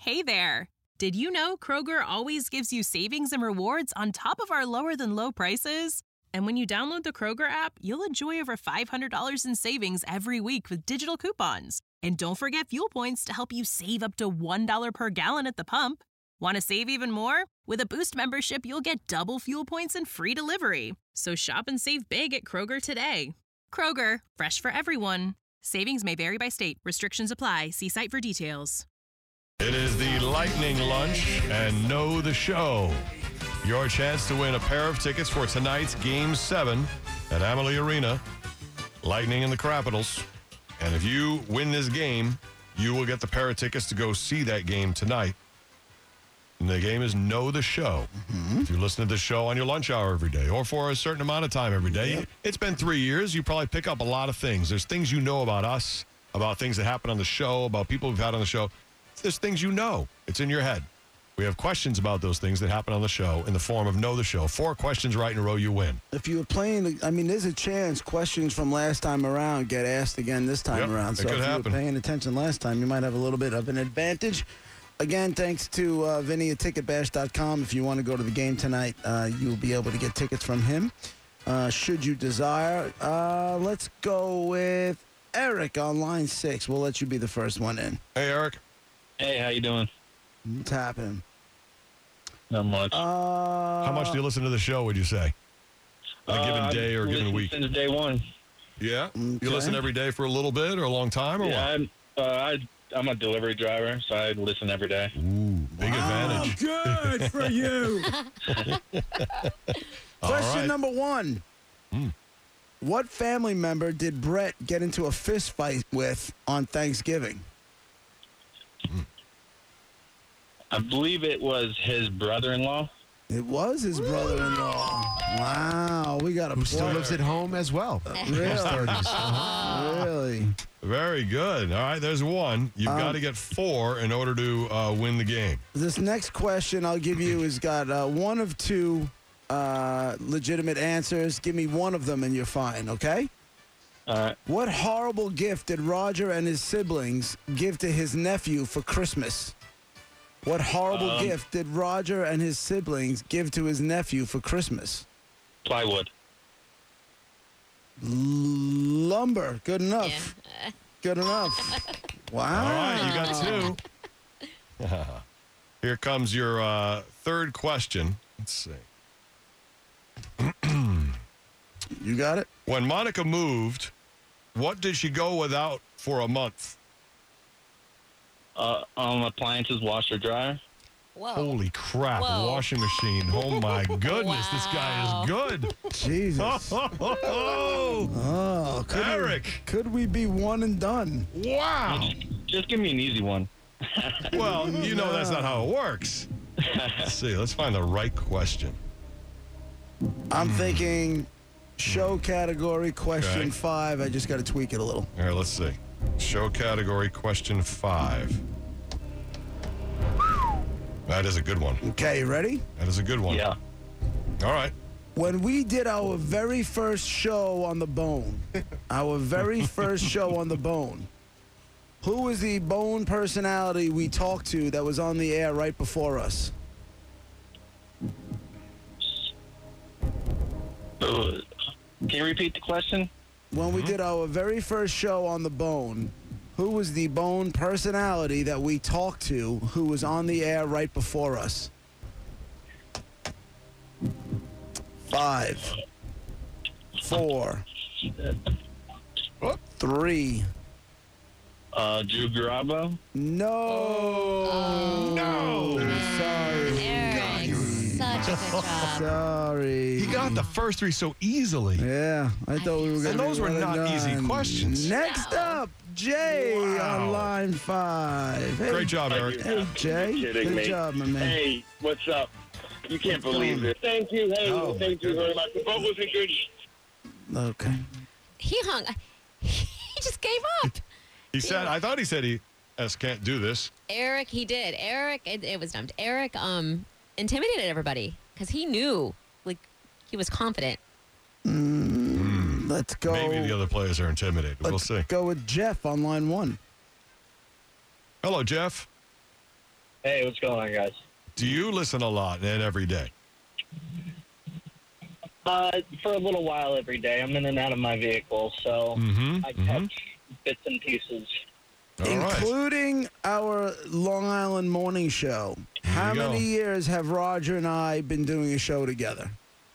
Hey there! Did you know Kroger always gives you savings and rewards on top of our lower-than-low prices? And when you download the Kroger app, you'll enjoy over $500 in savings every week with digital coupons. And don't forget fuel points to help you save up to $1 per gallon at the pump. Want to save even more? With a Boost membership, you'll get double fuel points and free delivery. So shop and save big at Kroger today. Kroger, fresh for everyone. Savings may vary by state. Restrictions apply. See site for details. It is the Lightning Lunch and Know the Show. Your chance to win a pair of tickets for tonight's Game 7 at Amalie Arena. Lightning and the Capitals. And if you win this game, you will get the pair of tickets to go see that game tonight. And the game is Know the Show. If you listen to the show on your lunch hour every day or for a certain amount of time every day, it's been 3 years, you probably pick up a lot of things. There's things you know about us, about things that happen on the show, about people we've had on the show. There's things you know. It's in your head. We have questions about those things that happen on the show in the form of Know the Show. 4 questions right in a row, you win. If you were playing, there's a chance questions from last time around get asked again this time around. So if you were paying attention last time, you might have a little bit of an advantage. Again, thanks to Vinny at ticketbash.com. If you want to go to the game tonight, you'll be able to get tickets from him, should you desire. Let's go with Eric on line 6. We'll let you be the first one in. Hey, Eric. Hey, how you doing? What's happening? Not much. How much do you listen to the show, would you say? On a given day or a given week? Since day one. Yeah? Okay. You listen every day for a little bit or a long time or what? I'm a delivery driver, so I listen every day. Ooh, big advantage. Good for you. Question number 1. What family member did Brett get into a fist fight with on Thanksgiving? I believe it was his brother-in-law. It was his brother-in-law. Wow, we got a Who still lives at home as well. Really? Very good. All right, there's 1. You've got to get 4 in order to win the game. This next question I'll give you has got 1 of 2 legitimate answers. Give me 1 of them and you're fine, okay? All right. What horrible gift did Roger and his siblings give to his nephew for Christmas? What horrible gift did Roger and his siblings give to his nephew for Christmas? Plywood. Lumber. Good enough. Yeah. Good enough. Wow. All right, you got 2. Here comes your 3rd question. Let's see. You got it? When Monica moved, what did she go without for a month? Appliances, washer, dryer. Whoa. Holy crap, Whoa. washing machine. Oh, my goodness, this guy is good. Jesus. Oh, could we be one and done? Wow. Just give me an easy one. Well, you know that's not how it works. Let's see. Let's find the right question. I'm thinking show category question Okay. 5. I just got to tweak it a little. All right, let's see. Show category question 5. That is a good one. Okay, you ready? That is a good one. Yeah. All right. When we did our very first show on the Bone, who was the Bone personality we talked to that was on the air right before us? Can you repeat the question? When we did our very first show on the Bone, who was the Bone personality that we talked to who was on the air right before us? 5, 4, 3. Drew Garabo. No. No. Sorry. Eric, such a good job. Sorry. He got the first 3 so easily. Yeah, I thought we were going And to those were not easy questions. Next up, Jay on line 5. Hey, Great job, Eric. Hey, Jay. You're kidding Good me. job, my man. Hey, what's up? You can't believe it. Thank you. Hey, Oh, thank you very much. The boat wasn't good. Okay. He just gave up. He said, I thought he said he can't do this. Eric, he did. Eric, it was dumb. Eric intimidated everybody because he knew, he was confident. Let's go. Maybe the other players are intimidated. We'll see. Go with Jeff on line 1. Hello, Jeff. Hey, what's going on, guys? Do you listen a lot and every day? For a little while every day. I'm in and out of my vehicle, so I catch bits and pieces. All right. Including our Long Island morning show. How many years have Roger and I been doing a show together?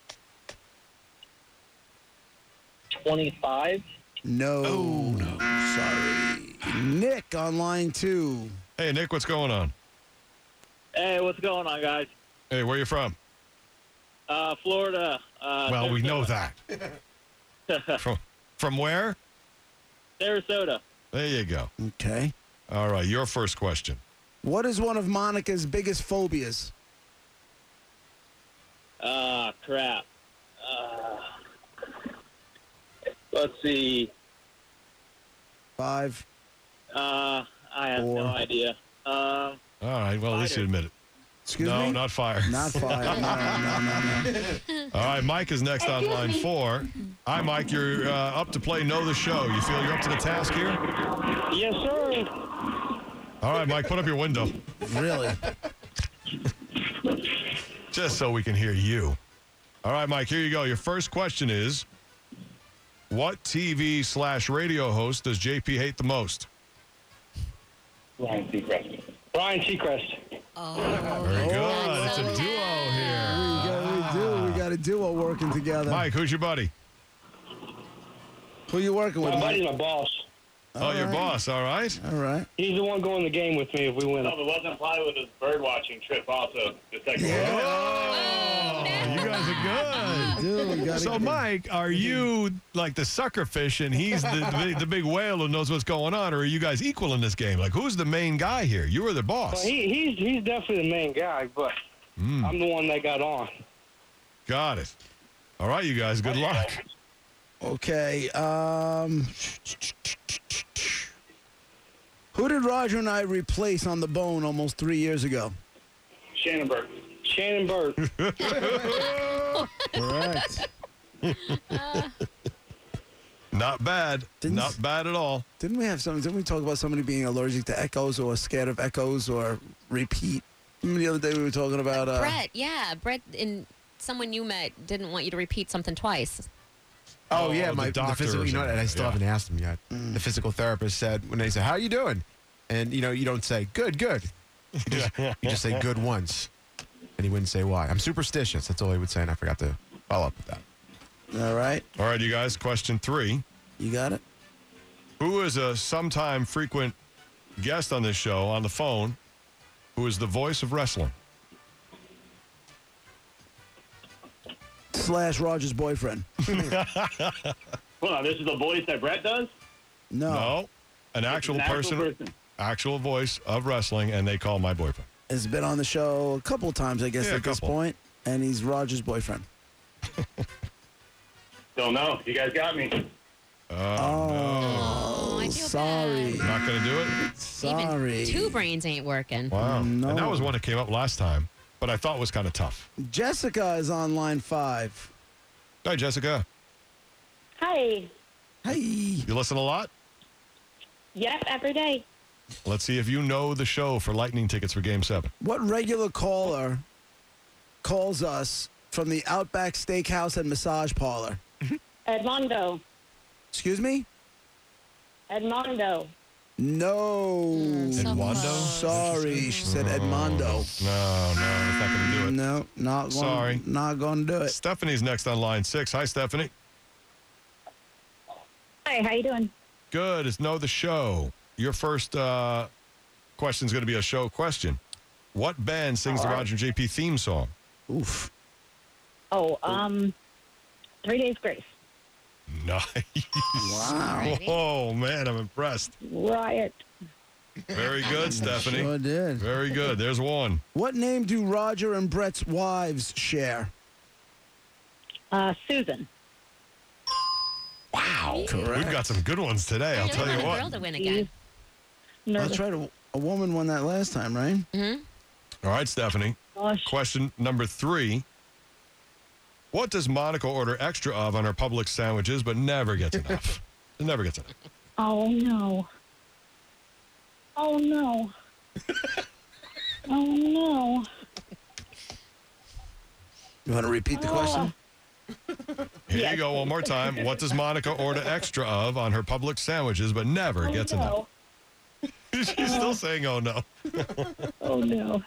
25? No. Oh, no. Sorry. Nick on line 2. Hey, Nick, what's going on? Hey, what's going on, guys? Hey, where you from? Florida. Well, we know that. From where? Sarasota. There you go. Okay. All right, your first question. What is one of Monica's biggest phobias? Crap. Let's see. 5. I have 4. no idea. All right, well, at least you admit it. Excuse no, me? not fire. Not fire. No. All right, Mike is next on line 4. Hi, Mike. You're up to play Know the Show. You feel you're up to the task here? Yes, sir. All right, Mike, put up your window. Really? Just so we can hear you. All right, Mike, here you go. Your first question is, what TV/radio host does JP hate the most? Ryan Seacrest. Ryan Seacrest. Oh, very good. It's a duo here. We got a duo working together. Mike, who's your buddy? Who you working with, My Mike? buddy's my boss. Oh, your boss. All right. All right. He's the one going the game with me if we win. No, but wasn't probably with his bird watching trip also. The second one. Oh, you guys are good. Dude, we got So, Mike, are you like the sucker fish and he's the big whale who knows what's going on, or are you guys equal in this game? Like, who's the main guy here? You are the boss. Well, he's definitely the main guy, but I'm the one that got on. Got it. All right, you guys, good luck. Okay. Who did Roger and I replace on the bone almost 3 years ago? Shannon Burke. Shannon Burke. Correct. Not bad. Not bad at all. Didn't we talk about somebody being allergic to echoes or scared of echoes or repeat? Remember the other day we were talking about... Brett, yeah. Brett, someone you met didn't want you to repeat something twice. Oh, yeah, the doctor. And I still haven't asked him yet. The physical therapist said, when they say, how you doing? And, you don't say, good. You just say good once. And he wouldn't say why. I'm superstitious. That's all he would say, and I forgot to follow up with that. All right. All right, you guys, question 3. You got it? Who is a sometime frequent guest on this show on the phone who is the voice of wrestling? / Roger's boyfriend. Well, this is the voice that Brett does? No. An actual person. Actual voice of wrestling, and they call my boyfriend. Has been on the show a couple times, I guess, at this point, and he's Roger's boyfriend. Don't know. You guys got me. Oh, I feel sorry. bad. Not going to do it? Sorry. Even 2 brains ain't working. Wow. No. And that was one that came up last time, but I thought was kind of tough. Jessica is on line 5. Hi, Jessica. Hi. Hey. You listen a lot? Yep, every day. Let's see if you know the show for Lightning tickets for Game 7. What regular caller calls us from the Outback Steakhouse and Massage Parlor? Edmondo. Excuse me? Edmondo. No. Edmondo? Sorry, she said Edmondo. No, it's not going to do it. No, not going. Sorry. Not going to do it. Stephanie's next on line 6. Hi, Stephanie. Hi, how you doing? Good. It's Know the Show. Your first question is going to be a show question. What band sings the Roger and JP theme song? Oof. Oh, 3 Days Grace. Nice. Wow. Oh, man, I'm impressed. Riot. Very good, Stephanie. Sure did. Very good. There's one. What name do Roger and Brett's wives share? Susan. Wow. Correct. We've got some good ones today, I'll tell you I'm what. thrilled to win again. That's right. A woman won that last time, right? Mm-hmm. All right, Stephanie. Gosh. Question number 3. What does Monica order extra of on her Publix sandwiches but never gets enough? It never gets enough. Oh, no. Oh, no. Oh, no. You want to repeat the question? Here you go one more time. What does Monica order extra of on her Publix sandwiches but never gets enough? She's still saying, oh, no. Oh, no.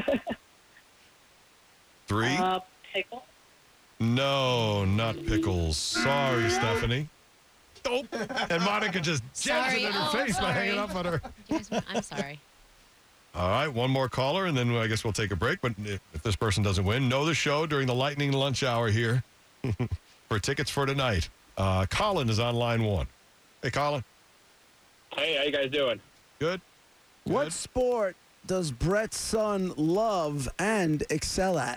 3? Pickle. No, not pickles. Sorry, Stephanie. Oh, and Monica just jabs it in her face by hanging up on her. I'm sorry. All right, one more caller, and then I guess we'll take a break. But if this person doesn't win, know the show during the lightning lunch hour here for tickets for tonight. Colin is on line 1. Hey, Colin. Hey, how you guys doing? Good. What sport does Brett's son love and excel at?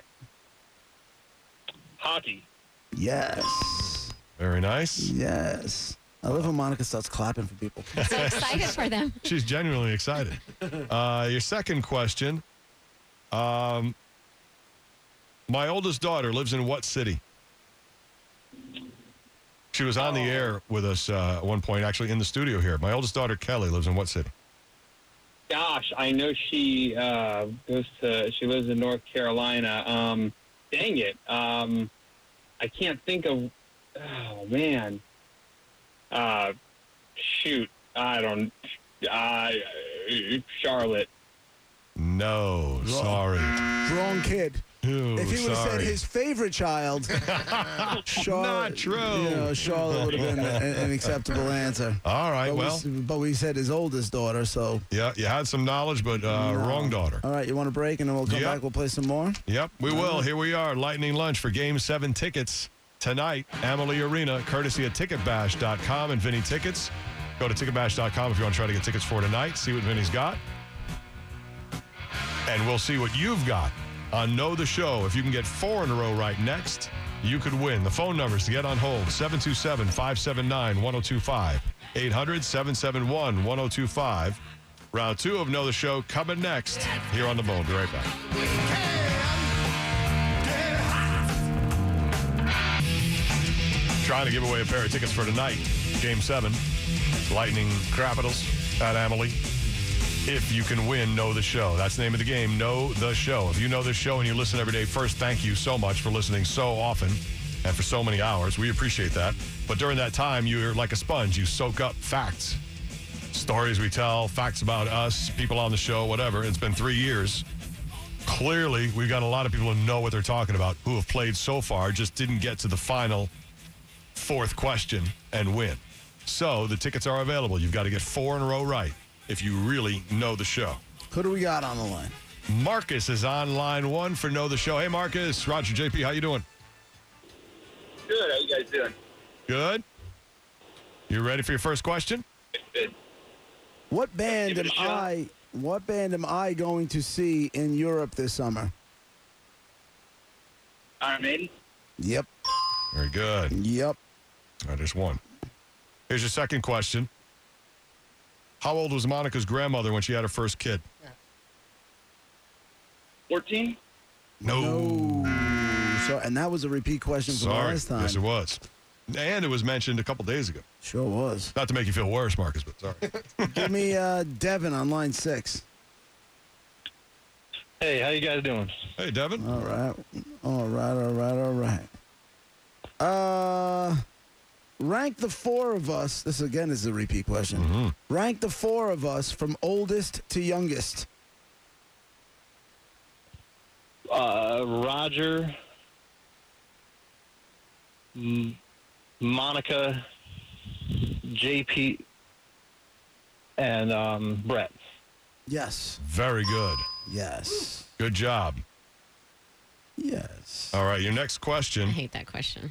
Hockey. Yes. Very nice. Yes. I love when Monica starts clapping for people. So excited for them. She's genuinely excited. Your second question. My oldest daughter lives in what city? She was on the air with us at one point, actually in the studio here. My oldest daughter, Kelly, lives in what city? Gosh, I know she she lives in North Carolina. Dang it. I can't think of, oh, man. Shoot. Charlotte. No, sorry. Wrong kid. Ooh, if he would have said his favorite child, Not true. Charlotte would have been an acceptable answer. All right, but we said his oldest daughter, so. Yeah, you had some knowledge, but wrong daughter. All right, you want a break, and then we'll come back. We'll play some more? Yep, we will. Here we are, Lightning Lunch for Game 7 tickets tonight, Amalie Arena, courtesy of TicketBash.com and Vinny Tickets. Go to TicketBash.com if you want to try to get tickets for tonight. See what Vinny's got. And we'll see what you've got on Know the Show. If you can get 4 in a row right next, you could win. The phone numbers to get on hold, 727-579-1025, 800-771-1025. Round 2 of Know the Show coming next here on The Bone. Be right back. Trying to give away a pair of tickets for tonight, Game 7, Lightning Capitals at Amalie. If you can win, Know the Show. That's the name of the game, Know the Show. If you know this show and you listen every day, first, thank you so much for listening so often and for so many hours. We appreciate that. But during that time, you're like a sponge. You soak up facts, stories we tell, facts about us, people on the show, whatever. It's been 3 years. Clearly, we've got a lot of people who know what they're talking about, who have played so far, just didn't get to the final 4th question and win. So the tickets are available. You've got to get 4 in a row right if you really know the show. Who do we got on the line? Marcus is on line 1 for Know the Show. Hey, Marcus. Roger, JP, how you doing? Good. How you guys doing? Good. You ready for your first question? Good. What band am I going to see in Europe this summer? Iron Maiden? Yep. Very good. Yep. All right, there's one. Here's your second question. How old was Monica's grandmother when she had her first kid? 14? No. So, and that was a repeat question from last time. Yes, it was. And it was mentioned a couple days ago. Sure was. Not to make you feel worse, Marcus, but sorry. Give me Devin on line 6. Hey, how you guys doing? Hey, Devin. All right. Rank the 4 of us. This, again, is a repeat question. Mm-hmm. Rank the 4 of us from oldest to youngest. Roger, Monica, JP, and Brett. Yes. Very good. Yes. Good job. Yes. All right, your next question. I hate that question.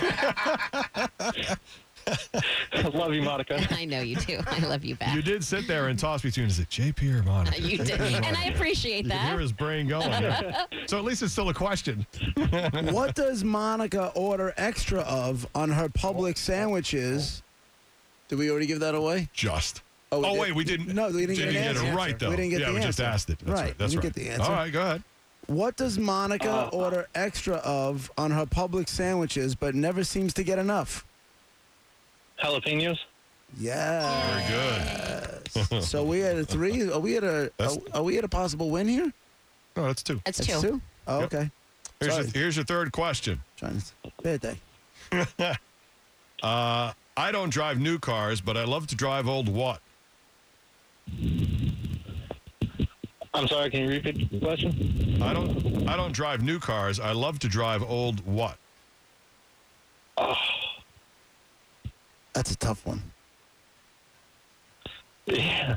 I love you, Monica. I know you do. I love you back. You did sit there and toss between, is it JP or Monica? You did. And I appreciate You that. can hear his brain going. Yeah. So at least it's still a question. What does Monica order extra of on her Publix sandwiches? Did we already give that away? Just. Oh, wait, we didn't. No, we didn't get get it right, though. We didn't get the we answer. just asked it. That's right. That's we right. didn't get the answer. All right, go ahead. What does Monica order extra of on her Publix sandwiches but never seems to get enough? Jalapenos? Yeah. Very good. So we had a 3. Are we at a possible win here? No, that's 2. That's That's 2. 2? Oh, Yep. okay. Here's your third question. Trying to bad day. I don't drive new cars, but I love to drive old what? I'm sorry, can you repeat the question? I don't drive new cars. I love to drive old what? That's a tough one. Yeah.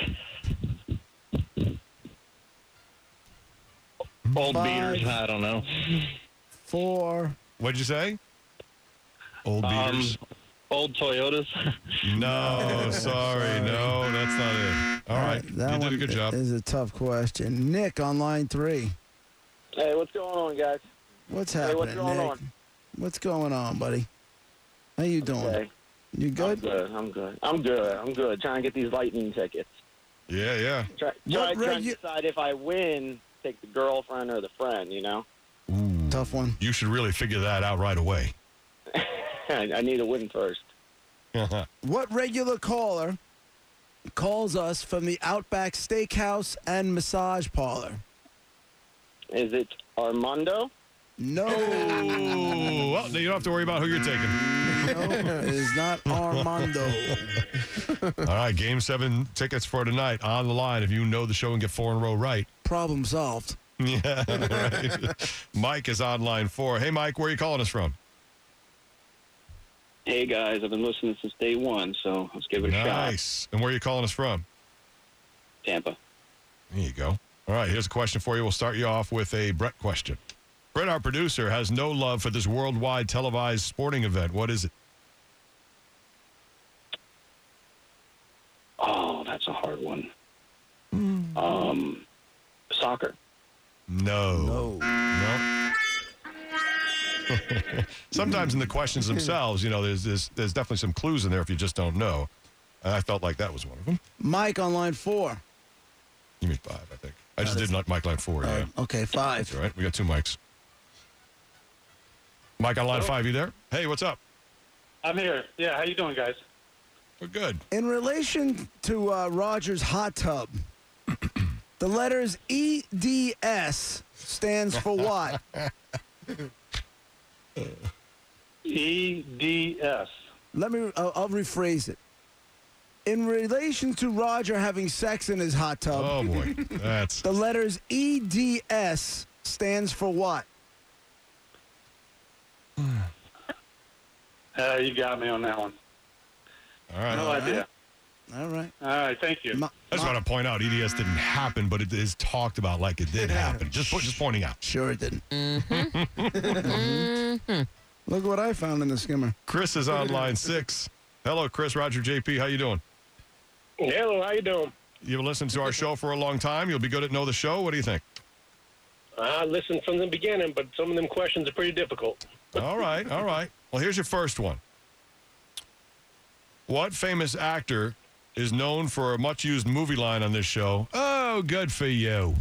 Old 5, beaters, I don't know. 4. What'd you say? Old beaters? Old Toyotas. No, sorry. No, that's not it. All right. That You did one a good job. is a tough question. Nick on line 3. Hey, what's going on, guys? What's happening, what's going Nick? on? What's going on, buddy? How you doing? Okay. You good? I'm good. Trying to get these Lightning tickets. Yeah. Trying to decide if I win, take the girlfriend or the friend, you know? Ooh. Tough one. You should really figure that out right away. I need to win first. What regular caller calls us from the Outback Steakhouse and Massage Parlor? Is it Armando? No. Well, you don't have to worry about who you're taking. No, it is not Armando. All right, Game 7 tickets for tonight on the line if you know the show and get 4 in a row right. Problem solved. Yeah, right. Mike is on line 4. Hey, Mike, where are you calling us from? Hey, guys, I've been listening since day one, so let's give it a shot. Nice. And where are you calling us from? Tampa. There you go. All right, here's a question for you. We'll start you off with a Brett question. Brett, our producer, has no love for this worldwide televised sporting event. What is it? Oh, that's a hard one. Soccer. No. Sometimes in the questions themselves, there's definitely some clues in there if you just don't know. And I felt like that was one of them. Mike on line 4. You mean 5, I think. I just did not Mike line 4, yeah. Okay, 5. That's all right. We got 2 mics. Mike on line 5, you there? Hey, what's up? I'm here. Yeah, how you doing, guys? We're good. In relation to Roger's hot tub, the letters EDS stands for what? EDS. I'll rephrase it. In relation to Roger having sex in his hot tub. Oh, boy. That's... The letters EDS stands for what? You got me on that one. All right. No idea. All right. All right, thank you. I just want to point out, EDS didn't happen, but it is talked about like it did happen. Just pointing out. Sure it didn't. Look what I found in the skimmer. Chris is on line 6. Hello, Chris. Roger, JP. How you doing? Hello, how you doing? You've listened to our show for a long time. You'll be good at Know the Show. What do you think? I listened from the beginning, but some of them questions are pretty difficult. All right. Well, here's your first one. What famous actor is known for a much-used movie line on this show? Oh, good for you.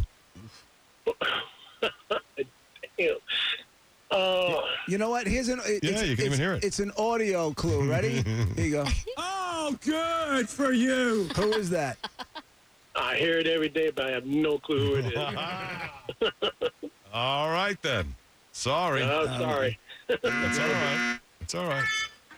You know what? you can even hear it. It's an audio clue. Ready? Here you go. Oh, good for you. Who is that? I hear it every day, but I have no clue who it is. All right, then. Sorry. Oh, sorry. It's all right. It's all right.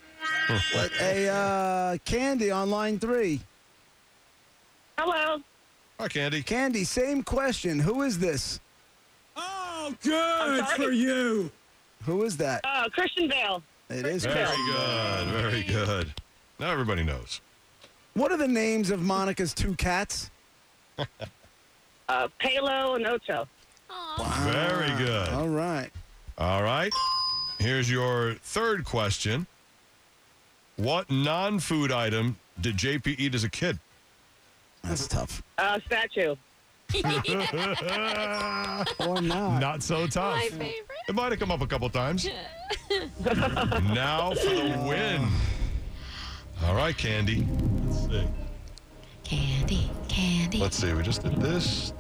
Candy on line 3. Hello. Hi, Candy. Candy, same question. Who is this? Oh, good for you. Who is that? Christian Bale. It is Very Christian good. Very good. Now everybody knows. What are the names of Monica's 2 cats? Palo and Ocho. Wow. Very good. All right. All right. Here's your third question. What non-food item did JP eat as a kid? That's tough. Statue. Or not. Not so tough. My favorite. It might have come up a couple times. Now for the win. All right, Candy. Let's see. Candy. Let's see. We just did this.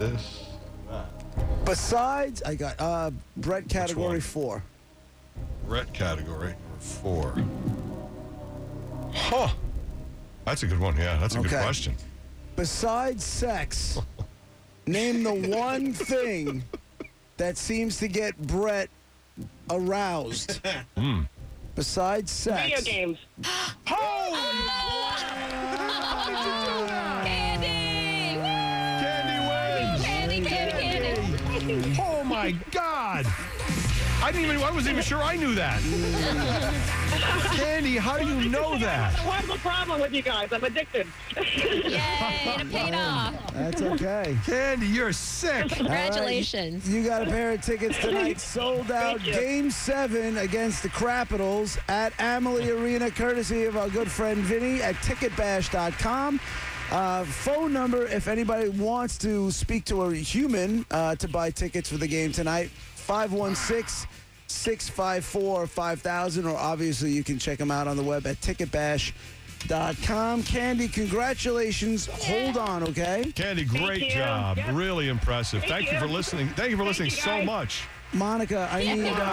Besides, I got Brett category 4. Brett category 4. Huh. That's a good one. Yeah, that's a good question. Besides sex, Name the one thing that seems to get Brett aroused besides sex. Video games. Candy! Oh, my God. I wasn't even sure I knew that. Candy, how do you know that? What's the problem with you guys? I'm addicted. Yay, it paid off. That's okay. Candy, you're sick. Congratulations. Right, you got a pair of tickets tonight, sold out. Game 7 against the Capitals at Amalie Arena, courtesy of our good friend Vinny at ticketbash.com. Phone number, if anybody wants to speak to a human to buy tickets for the game tonight, 516-654-5000, or obviously you can check them out on the web at ticketbash.com. Candy, congratulations. Hold on, okay? Candy, great job. Yep. Really impressive. Thank you for listening. Thank you for listening so guys. much. Monica, I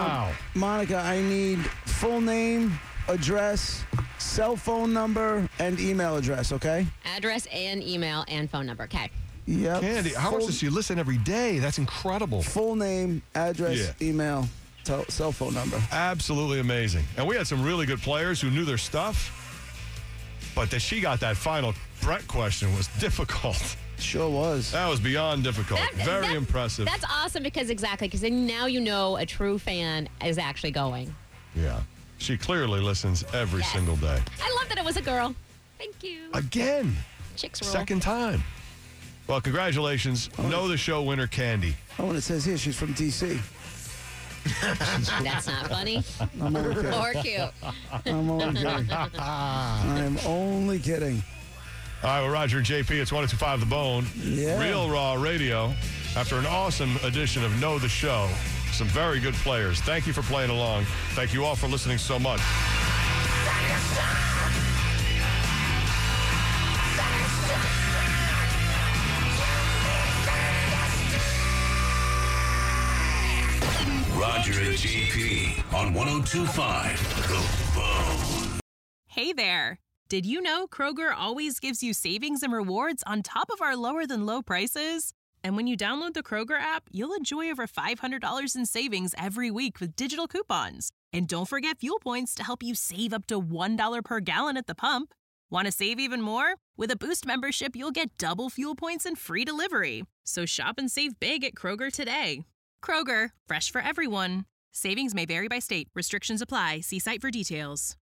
need full name, address, cell phone number, and email address, okay? Address and email and phone number. Okay. Yep. Candy, how much does she listen every day? That's incredible. Full name, address, email, cell phone number. Absolutely amazing. And we had some really good players who knew their stuff, but that she got that final Brett question was difficult. Sure was. That was beyond difficult. Very impressive. That's awesome because then now you know a true fan is actually going. Yeah. She clearly listens every single day. I love that it was a girl. Thank you. Again. Chicks rule. Second time. Well, congratulations. Know the show winner, Candy. Oh, and it says here she's from D.C. That's not funny. I'm only kidding. Or cute. I'm only kidding. I'm only kidding. All right, well, Roger and JP, it's 102.5 The Bone. Yeah. Real Raw Radio. After an awesome edition of Know the Show, some very good players. Thank you for playing along. Thank you all for listening so much. Roger and JP on 102.5 The Bone. Hey there. Did you know Kroger always gives you savings and rewards on top of our lower than low prices? And when you download the Kroger app, you'll enjoy over $500 in savings every week with digital coupons. And don't forget fuel points to help you save up to $1 per gallon at the pump. Want to save even more? With a Boost membership, you'll get double fuel points and free delivery. So shop and save big at Kroger today. Kroger, fresh for everyone. Savings may vary by state. Restrictions apply. See site for details.